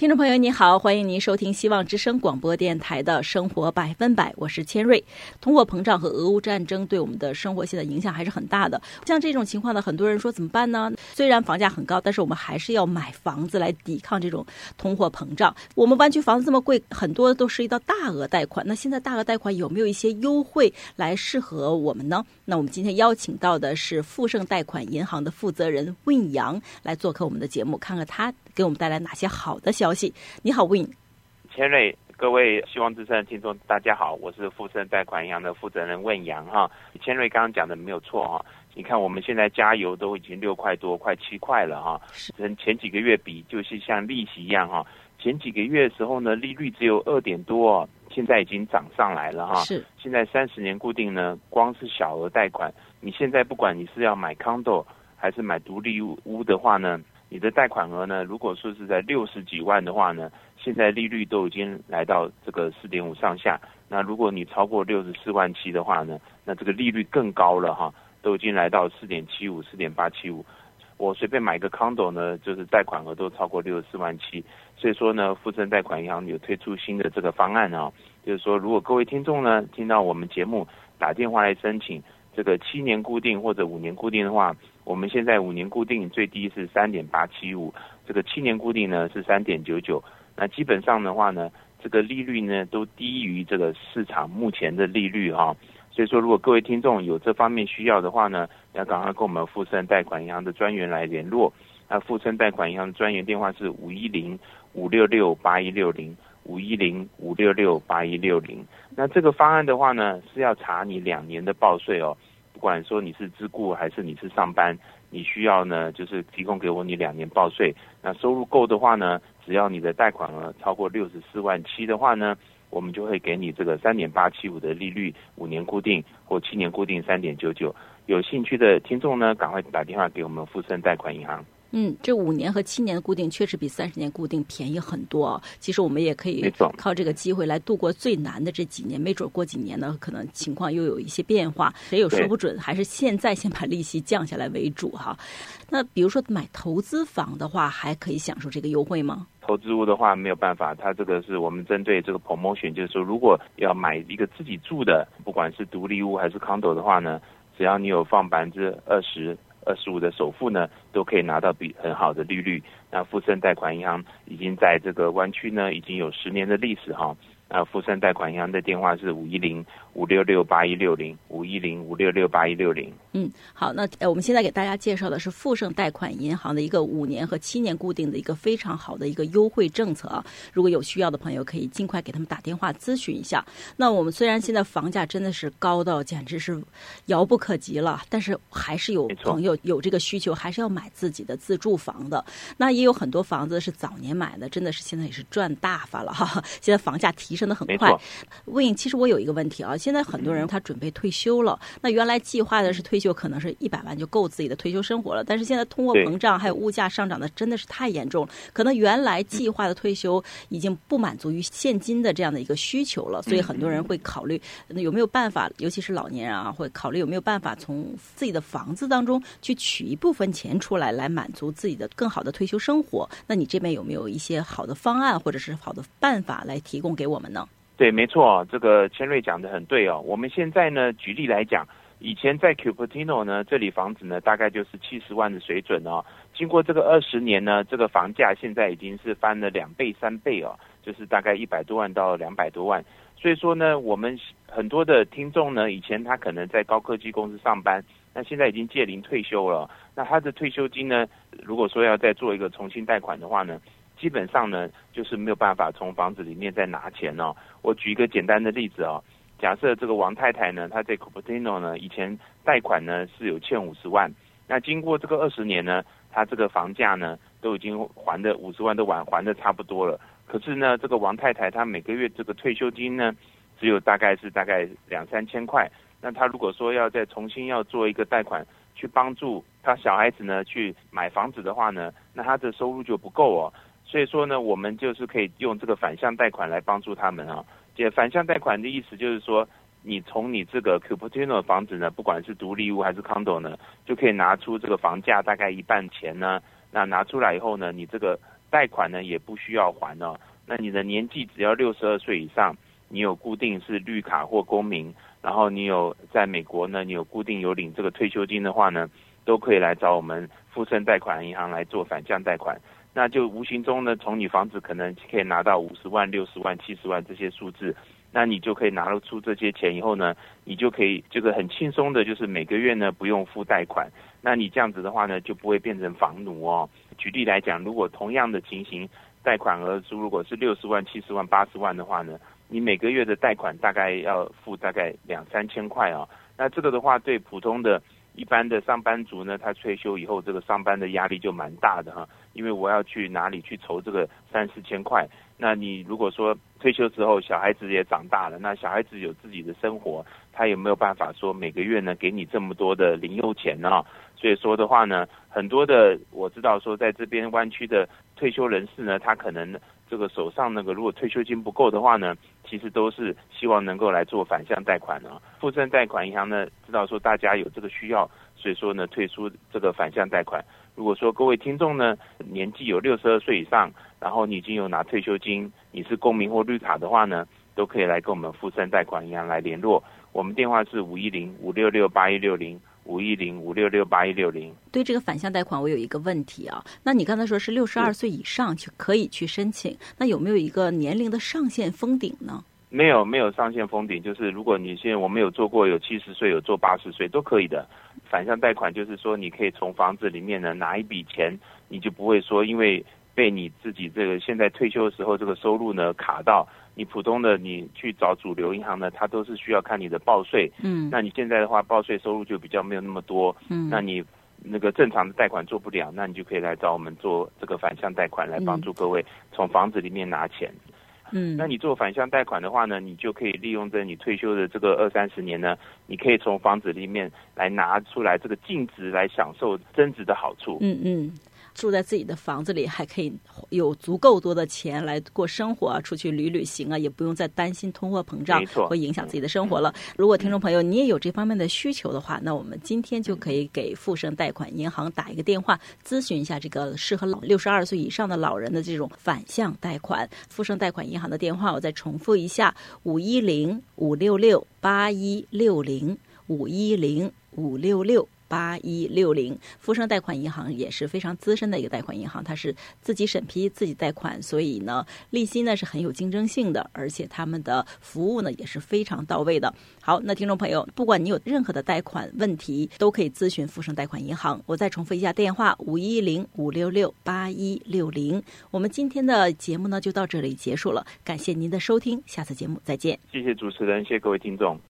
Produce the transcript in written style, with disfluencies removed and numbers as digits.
听众朋友你好，欢迎您收听希望之声广播电台的生活百分百，我是千瑞。通货膨胀和俄乌战争对我们的生活现在影响还是很大的，像这种情况呢，很多人说怎么办呢？虽然房价很高，但是我们还是要买房子来抵抗这种通货膨胀。我们湾区房子这么贵，很多都涉及到大额贷款，那现在大额贷款有没有一些优惠来适合我们呢？那我们今天邀请到的是富盛贷款银行的负责人Win杨来做客我们的节目，看看他给我们带来哪些好的消息。你好 Win。 千瑞，各位希望之声的听众大家好，我是富盛贷款银行的负责人Win杨哈。千瑞刚刚讲的没有错哈，你看我们现在加油都已经6块多快7块了哈，跟前几个月比就是像利息一样哈，前几个月的时候呢利率只有2点多，现在已经涨上来了哈。是，现在30年固定呢，光是小额贷款，你现在不管你是要买 condo 还是买独立屋的话呢，你的贷款额呢，如果说是在60几万的话呢，现在利率都已经来到这个 4.5 上下。那如果你超过64万7的话呢，那这个利率更高了哈，都已经来到 4.75 4.875。我随便买一个 condo 呢，就是贷款额都超过64万7。所以说呢，富盛贷款银行有推出新的这个方案啊，就是说如果各位听众呢听到我们节目打电话来申请这个7年固定或者5年固定的话，我们现在5年固定最低是 3.875， 这个7年固定呢是 3.99。 那基本上的话呢，这个利率呢都低于这个市场目前的利率哈。所以说如果各位听众有这方面需要的话呢，要赶快跟我们富盛贷款银行的专员来联络。那富盛贷款银行的专员电话是510-566-8160 510-566-8160。那这个方案的话呢，是要查你2年的报税哦，不管说你是自雇还是你是上班，你需要呢就是提供给我你2年报税。那收入够的话呢，只要你的贷款额超过64万7的话呢，我们就会给你这个 3.875 的利率，5年固定或7年固定 3.99。 有兴趣的听众呢，赶快打电话给我们富盛贷款银行。 这5年和7年的固定确实比30年固定便宜很多啊。其实我们也可以靠这个机会来度过最难的这几年，没准过几年呢，可能情况又有一些变化，谁有说不准，还是现在先把利息降下来为主哈。那比如说买投资房的话，还可以享受这个优惠吗？ 投资屋的话没有办法，它这个是我们针对这个 promotion， 就是说如果要买一个自己住的，不管是独立屋还是 condo 的话呢，只要你有放20%、25%的首付呢，都可以拿到比很好的利率。那富盛贷款银行已经在这个湾区呢，已经有10年的历史哈。富盛贷款银行的电话是510-566-8160 510-566-8160。 好，那我们现在给大家介绍的是富盛贷款银行的一个5年和7年固定的一个非常好的一个优惠政策啊。如果有需要的朋友，可以尽快给他们打电话咨询一下。那我们虽然现在房价真的是高到简直是遥不可及了，但是还是有朋友有这个需求，还是要买自己的自住房的。那也有很多房子是早年买的，真的是现在也是赚大发了哈。现在房价提升的很快。Win， 其实我有一个问题啊，现在很多人他准备退休了，那原来计划的是退休可能是100万就够自己的退休生活了，但是现在通货膨胀还有物价上涨的真的是太严重了，可能原来计划的退休已经不满足于现金的这样的一个需求了，所以很多人会考虑有没有办法，尤其是老年人啊，会考虑有没有办法从自己的房子当中去取一部分钱出来，来满足自己的更好的退休生活。那你这边有没有一些好的方案或者是好的办法来提供给我们呢？ 对，没错，这个千瑞讲得很对哦。我们现在呢，举例来讲，以前在 Cupertino 呢，这里房子呢大概就是70万的水准哦。经过这个20年呢，这个房价现在已经是翻了2倍3倍哦，就是大概100多万到200多万。所以说呢，我们很多的听众呢，以前他可能在高科技公司上班，那现在已经届龄退休了，那他的退休金呢，如果说要再做一个重新贷款的话呢，基本上呢，就是没有办法从房子里面再拿钱哦。我举一个简单的例子哦，假设这个王太太呢，她在 Cupertino 呢，以前贷款呢是有欠50万，那经过这个20年呢，她这个房价呢都已经还的50万都还的差不多了。可是呢，这个王太太她每个月这个退休金呢，只有大概2-3千块。那她如果说要再重新要做一个贷款，去帮助她小孩子呢去买房子的话呢，那她的收入就不够哦。所以说呢，我们就是可以用这个反向贷款来帮助他们啊。这反向贷款的意思就是说，你从你这个 Cupertino 的房子呢，不管是独立屋还是 condo 呢，就可以拿出这个房价大概1半钱呢。那拿出来以后呢，你这个贷款呢也不需要还哦。那你的年纪只要62岁以上，你有固定是绿卡或公民，然后你有在美国呢，你有固定有领这个退休金的话呢，都可以来找我们富盛贷款银行来做反向贷款。那就无形中呢，从你房子可能可以拿到50万、60万、70万这些数字，那你就可以拿得出这些钱以后呢，你就可以这个很轻松的，就是每个月呢不用付贷款。那你这样子的话呢，就不会变成房奴哦。举例来讲，如果同样的情形，贷款额数如果是60万、70万、80万的话呢，你每个月的贷款大概要付大概2-3千块哦。那这个的话，对普通的一般的上班族呢，他退休以后这个上班的压力就蛮大的哈，因为我要去哪里去筹这个3-4千块。那你如果说退休之后小孩子也长大了，那小孩子有自己的生活，他有没有办法说每个月呢给你这么多的零用钱呢？所以说的话呢，很多的我知道说在这边湾区的退休人士呢，他可能这个手上那个如果退休金不够的话呢，其实都是希望能够来做反向贷款啊。富盛贷款银行呢知道说大家有这个需要，所以说呢推出这个反向贷款。如果说各位听众呢年纪有62岁以上，然后你已经有拿退休金，你是公民或绿卡的话呢，都可以来跟我们富盛贷款银行来联络。我们电话是510-566-8160。510-566-8160。 对这个反向贷款，我有一个问题啊。那你刚才说是62岁以上就可以去申请，那有没有一个年龄的上限封顶呢？ 没有上限封顶，就是如果你现在我们有做过，有70岁，有做80岁都可以的。反向贷款就是说，你可以从房子里面呢拿一笔钱，你就不会说因为被你自己这个现在退休的时候这个收入呢卡到。你普通的你去找主流银行呢，它都是需要看你的报税。那你现在的话报税收入就比较没有那么多。那你那个正常的贷款做不了，那你就可以来找我们做这个反向贷款，来帮助各位从房子里面拿钱。那你做反向贷款的话呢，你就可以利用在你退休的这个20-30年呢，你可以从房子里面来拿出来这个净值来享受增值的好处。 住在自己的房子里，还可以有足够多的钱来过生活啊，出去旅行啊，也不用再担心通货膨胀会影响自己的生活了。如果听众朋友你也有这方面的需求的话，那我们今天就可以给富盛贷款银行打一个电话，咨询一下这个适合62岁以上的老人的这种反向贷款。富盛贷款银行的电话我再重复一下：510-566-8160 510-566-8160。富盛贷款银行也是非常资深的一个贷款银行，它是自己审批自己贷款，所以呢利息呢是很有竞争性的，而且他们的服务呢也是非常到位的。好，那听众朋友，不管你有任何的贷款问题，都可以咨询富盛贷款银行。我再重复一下电话：510-566-8160。我们今天的节目呢就到这里结束了，感谢您的收听，下次节目再见。 谢谢主持人，谢谢各位听众。